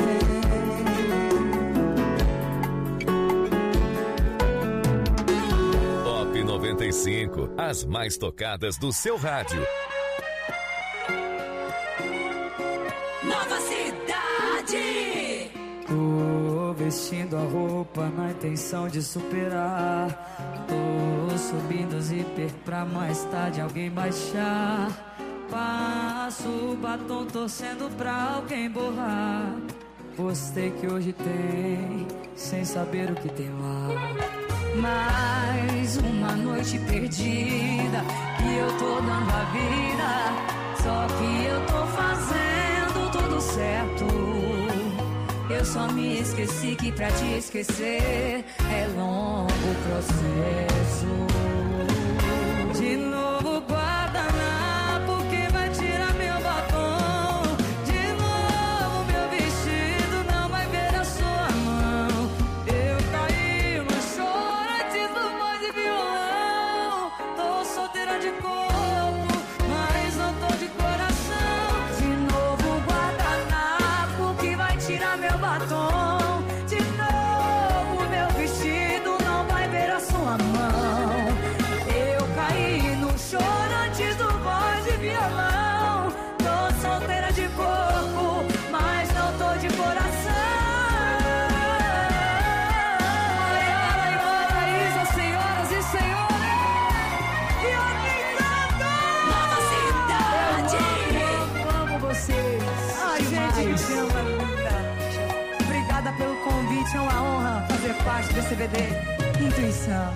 Top noventa e cinco, as mais tocadas do seu rádio. Nova Cidade. Tô vestindo a roupa na intenção de superar. Tô subindo o zíper pra mais tarde alguém baixar. Passo o batom torcendo pra alguém borrar. Postei que hoje tem, sem saber o que tem lá. Mais uma noite perdida que eu tô dando a vida. Só que eu tô fazendo tudo certo. Eu só me esqueci que pra te esquecer é longo processo. De novo guardanapo que vai tirar meu batom. De novo meu vestido não vai ver a sua mão. Eu caí no choro antes do voz e violão. Tô solteira de corpo, mas não tô de coração. De novo guardanapo que vai tirar meu batom. De novo meu vestido não vai ver a sua mão. Eu caí no choro antes do voz e violão. Tô solteira de corpo, mas não tô de coração. Paraíso, senhoras e senhores. E eu cantando. Nova Cidade. Eu amo vocês. Ai, gente, que chama linda. Obrigada pelo convite, é uma honra fazer parte desse B D Intuição.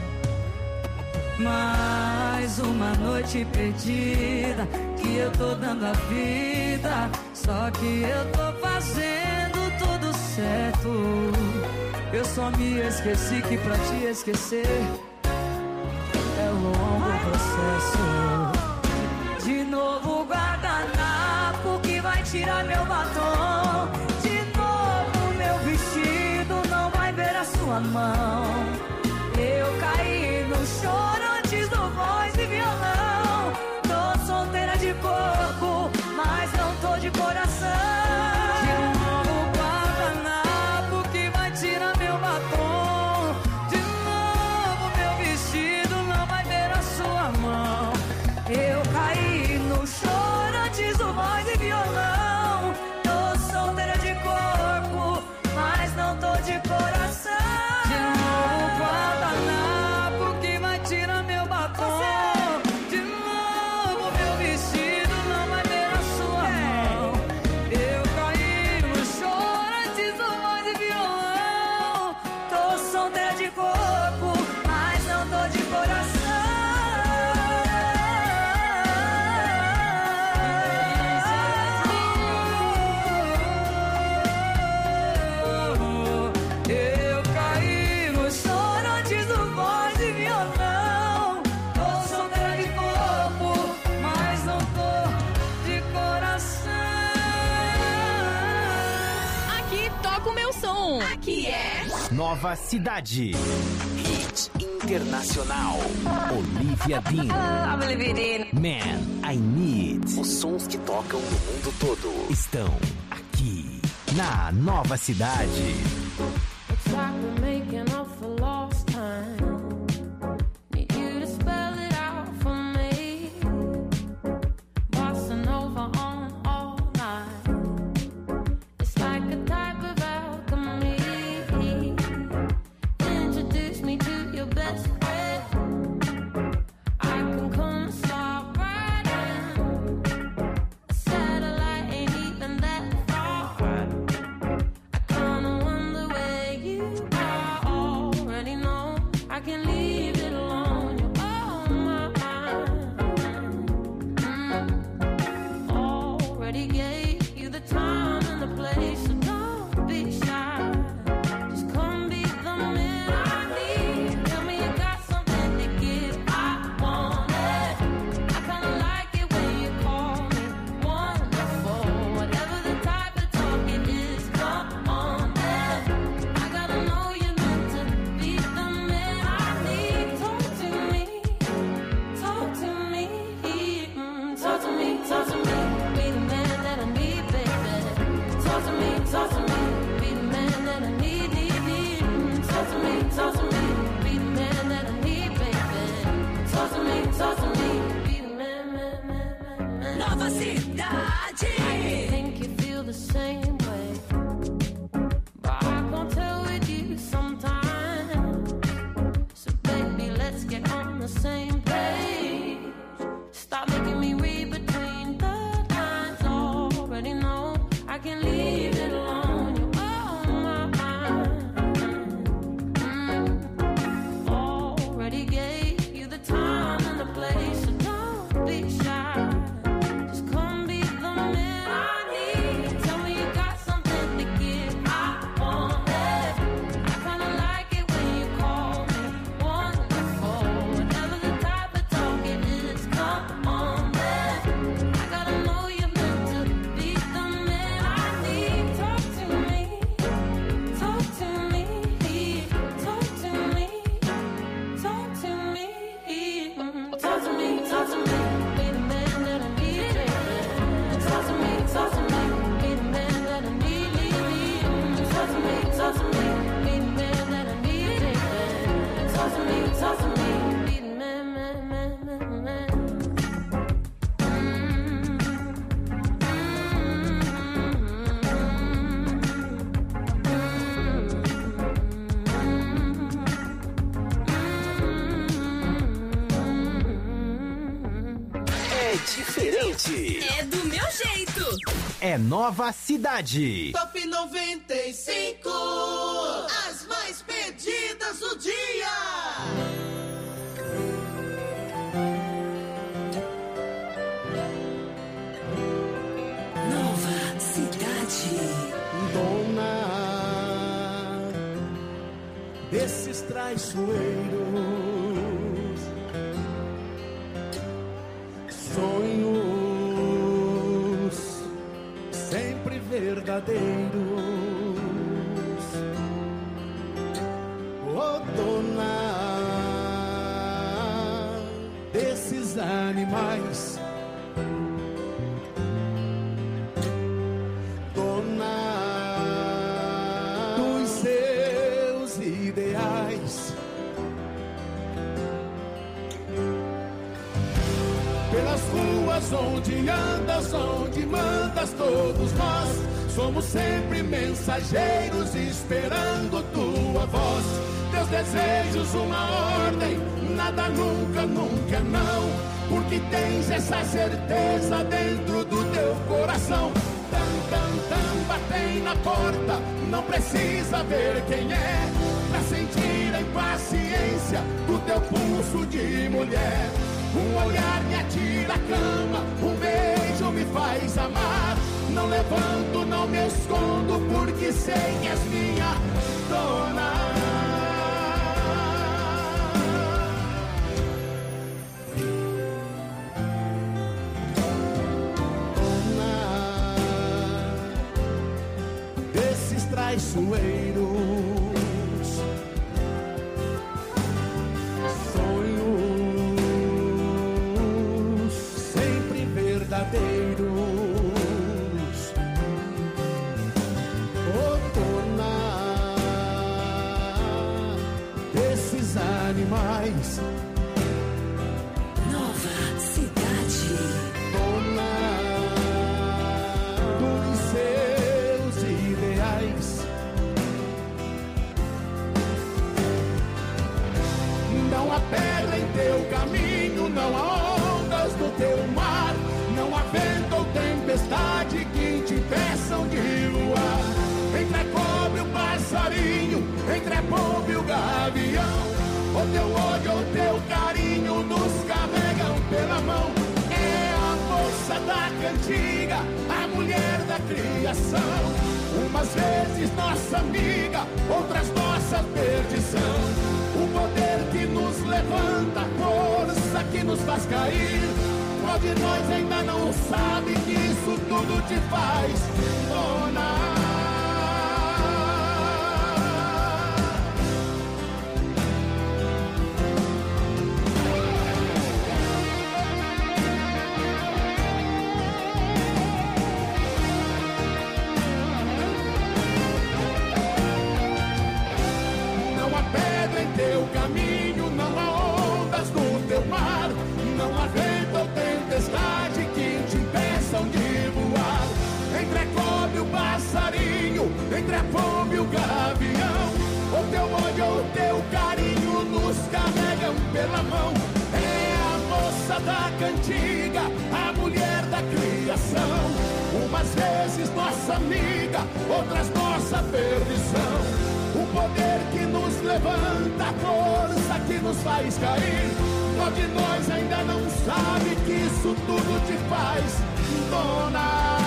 Mais uma noite perdida que eu tô dando a vida. Só que eu tô fazendo tudo certo. Eu só me esqueci que pra te esquecer é um longo processo. De novo guardanapo que vai tirar meu batom. De novo meu vestido não vai ver a sua mão. Eu caí no choro antes do voz e violão. Tô solteira de corpo, mas não tô de coração. Aqui é Nova Cidade. Hit Internacional. Olivia Dean. Ah, Olivia Man, I Need. Os sons que tocam no mundo todo Estão aqui na Nova Cidade. It's like we're making up for lost time. Need you to spell it out for me. Bossa Nova on all night. It's like a type of alchemy. Introduce me to your best friend. I can come and slide right in. A satellite ain't even that far. I kinda wonder where you are. Already know I can leave it alone. You're on my mind. Mm. Already gave you the time and the place, so don't be shy. Just come be the man I need. Tell me you got something to give. I want it. I kinda like it when you call me wonderful. Whatever the type of talk it is, come on then. I gotta know you're meant to be the man I need. Talk to me, talk to me, mm, talk to me, talk to me. Be the man that I need, baby. Talk to me, talk to me. Be the man that I need, need, need. Mm, talk to me, talk to me. Be the man that I need, baby. Talk to me, talk to me. Be the man, man, man, man, man. Nova Cidade. I think you feel the same way, but I can't tell with you sometimes. So baby, let's get on the same page. Stop making me read between the lines. Already know I can leave it alone. You're on my mind. Mm. Already gave you the time and the place, so don't be shy. Just come be the man I need. Tell me you got something to give. I want it. I kinda like it when you call me wonderful. Whatever the type of talk it is, come on then. I gotta know you're meant to be the man I need. Talk to me, talk to me, talk to me, talk to me, mm, talk to me, talk to me. Be the man that I need, baby. Talk to me, talk to me. Be the man that I need, need, need. Mm, talk to me, talk to me. Be the man that I need, baby. Talk to me, talk to me. Be the man, man, man, man, man. É diferente. É do meu jeito. É Nova Cidade. Top noventa e cinco. As mais pedidas do dia. Nova Cidade. Dona desses traiçoeiros, sonhos sempre verdadeiros. Oh, dona desses animais, dona dos seus ideais. Pelas ruas onde andas, onde mandas, todos nós somos sempre mensageiros esperando tua voz. Teus desejos, uma ordem, nada nunca, nunca não, porque tens essa certeza dentro do teu coração. Tam, tam, tam, batem na porta, não precisa ver quem é, pra sentir a impaciência do teu pulso de mulher. Um olhar me atira à cama, um beijo me faz amar. Não levanto, não me escondo, porque sei que és minha dona. Dona desses traiçoeiros, mais. Nova Cidade. Dona dos seus ideais. Não há pedra em teu caminho, não há ondas no teu mar, não há vento ou tempestade que te impeçam de voar. Entre a cobra e o passarinho, entre a pomba e o gavião, o teu ódio ou teu carinho nos carregam pela mão. É a moça da cantiga, a mulher da criação, umas vezes nossa amiga, outras nossa perdição. O poder que nos levanta, a força que nos faz cair. Qual de nós ainda não sabe que isso tudo te faz dona? Em teu caminho não há ondas no teu mar, não há vento ou tempestade que te impeçam de voar. Entre a cobra e o passarinho, entre a pomba e o gavião, o teu ódio ou teu carinho nos carregam pela mão. É a moça da cantiga, a mulher da criação, umas vezes nossa amiga, outras nossa perdição. O poder que nos levanta, a força que nos faz cair. Qual de nós ainda não sabe que isso tudo te faz dona?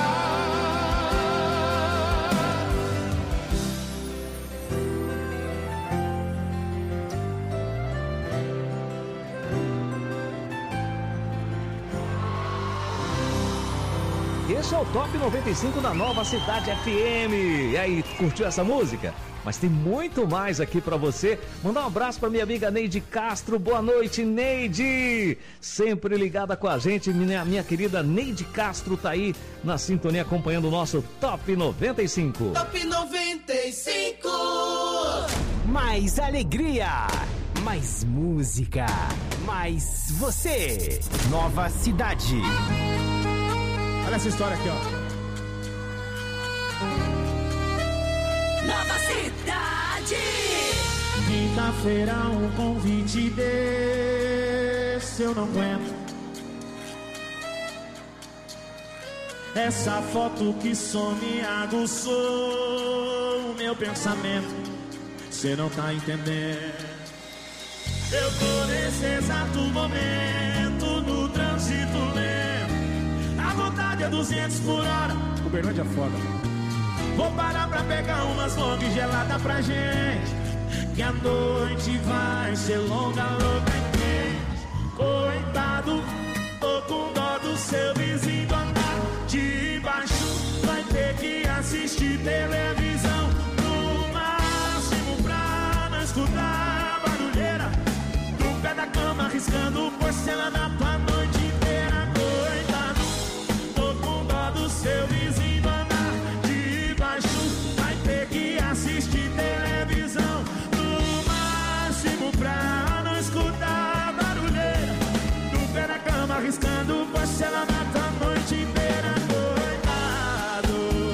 Esse é o Top noventa e cinco da Nova Cidade F M. E aí, curtiu essa música? Mas tem muito mais aqui pra você. Mandar um abraço pra minha amiga Neide Castro. Boa noite, Neide! Sempre ligada com a gente. Minha, minha querida Neide Castro tá aí na sintonia acompanhando o nosso Top noventa e cinco. Top noventa e cinco. Mais alegria, mais música, mais você. Nova Cidade. Olha essa história aqui, ó. Nova Cidade. Quinta-feira um convite desse eu não aguento. Essa foto que some aguçou o meu pensamento. Cê não tá entendendo. Eu tô nesse exato momento no trânsito lento. A vontade é duzentos por hora. Uberlândia é foda. Vou parar pra pegar umas long geladas pra gente, que a noite vai ser longa, louca e quente. Coitado, tô com dó do seu vizinho andar de baixo. Vai ter que assistir televisão, no máximo pra não escutar barulheira. No pé da cama, riscando porcelana pra noite inteira. Coitado, tô com dó do seu vizinho assistir televisão, no máximo pra não escutar barulheira. No pé da cama, arriscando porcelana a noite inteira. Coitado,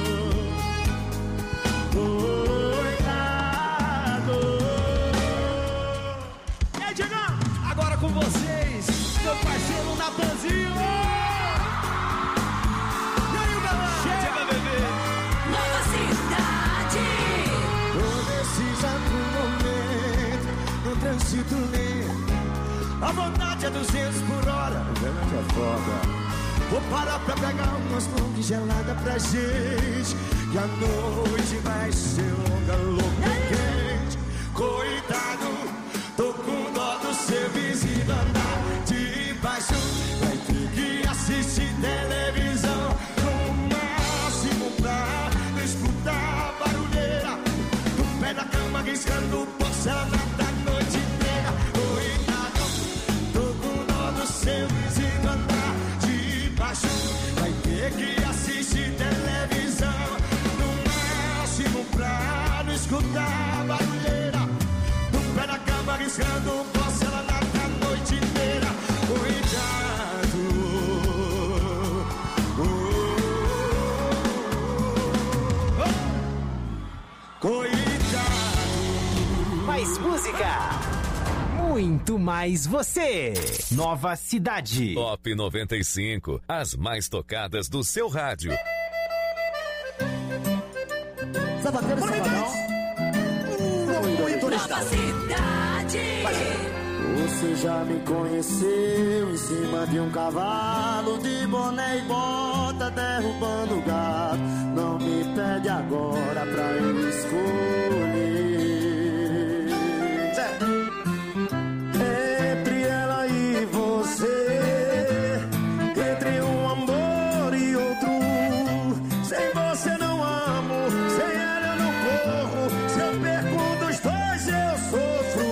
coitado. E aí, Diego, agora com vocês, meu parceiro Natanzinho. E aí, galera? Chega, bebê. Nova Cidade. Exato momento, no trânsito lento. A vontade é duzentos por hora. Verdade é foda. Vou parar pra pegar umas long geladas pra gente, que a noite vai ser longa, louca e quente. Coitado, tô com dó do seu vizinho andar de baixo. Vai ter que assistir televisão, no máximo pra não escutar barulheira. No pé da cama, riscando porcelana da noite inteira. Coitado, tô com dó do seu vizinho andar de baixo. Vai ter que assistir televisão, no máximo pra não escutar muito mais você. Nova Cidade. Top noventa e cinco. As mais tocadas do seu rádio. Sabadeiro, Sabadão. Nova Cidade. Você já me conheceu em cima de um cavalo, de boné e bota, derrubando o gato. Não me pede agora pra eu escolher. Entre ela e você, entre um amor e outro. Sem você não amo, sem ela eu não corro. Se eu perco um dos dois eu sofro.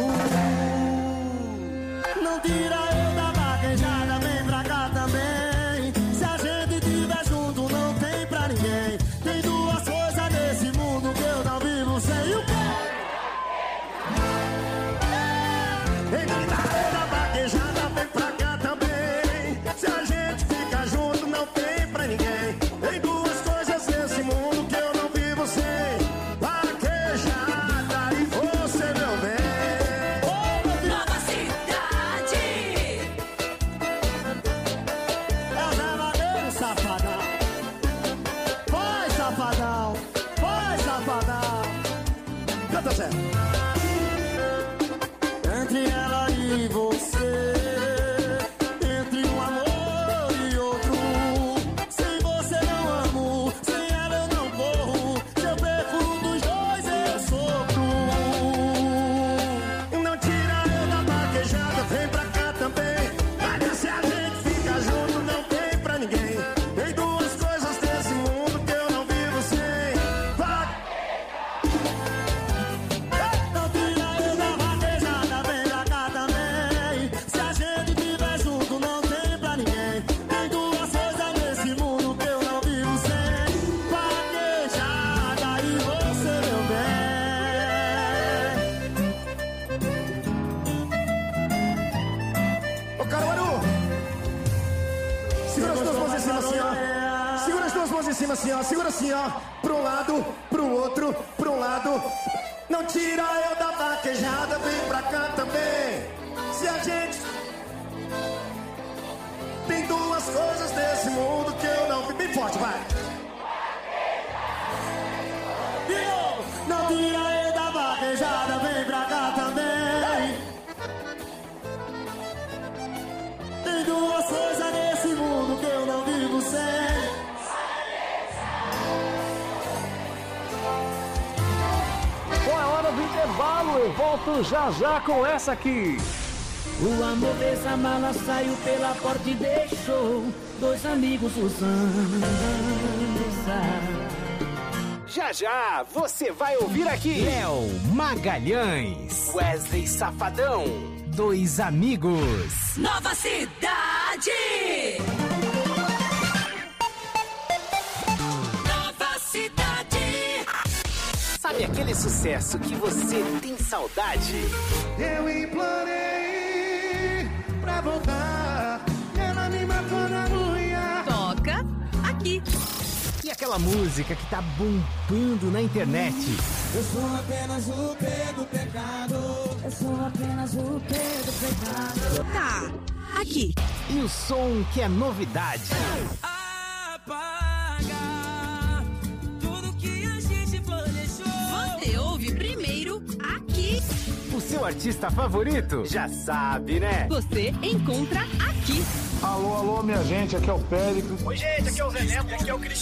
Não tira eu da vaquejada, vem pra cá também. Se a gente estiver junto não tem pra ninguém. Tem duas coisas nesse mundo que eu não vivo sem o quê? Vem tira eu da vaquejada, vem pra cá também. Se a gente fica junto não tem pra ninguém. Tem duas coisas nesse mundo que eu não vivo sem. Vaquejada e você, meu bem. Nova Cidade. É o Zé Vaqueiro, safadão. Vai, safadão. Vai, safadão. Canta, Zé. Entre ela e você, entre um amor e outro. Sem você não amo, sem ela eu não corro. Se eu perco um dos dois eu sofro. Não tira eu da vaquejada, vem pra cá também. Olha, se a gente fica junto não tem pra ninguém. Tem duas coisas desse mundo que eu não vivo sem. Va- Não tira eu da vaquejada, vem pra cá também. Se a gente viver junto não tem pra ninguém. Tem duas coisas nesse mundo que eu não vivo sem. Vaquejada e você, meu bem. Ô, Caruaru! Segura as duas mãos em cima assim, ó. Segura as duas mãos em cima assim, ó. Segura assim, ó. Pra um lado, pro outro, pra um lado. Não tira eu da vaquejada, vem pra cá também. Se a gente tem duas coisas desse mundo que eu não vi. Bem forte, vai. De novo. Não tira eu da vaquejada, vem pra cá também. Tem duas coisas nesse mundo que eu não vivo sem. Bom, é hora do intervalo, eu volto já já com essa aqui. O amor fez a mala, saiu pela porta e deixou dois amigos usando. Já já você vai ouvir aqui Léo Magalhães, Wesley Safadão, dois amigos. Nova Cidade. Nova Cidade. Sabe aquele sucesso que você tem saudade? Eu implorei pra voltar, ela me matou na unha. Toca aqui. E aquela música que tá bombando na internet? Eu sou apenas o P do pecado. Eu sou apenas o P do pecado. Tá aqui. E o som que é novidade? Apaga tudo que a gente planejou. Você ouve primeiro aqui. O seu artista favorito? Já sabe, né? Você encontra aqui. Alô, alô, minha gente, aqui é o Péricles. Oi, gente, aqui é o Zé Neto, aqui é o Cristiano.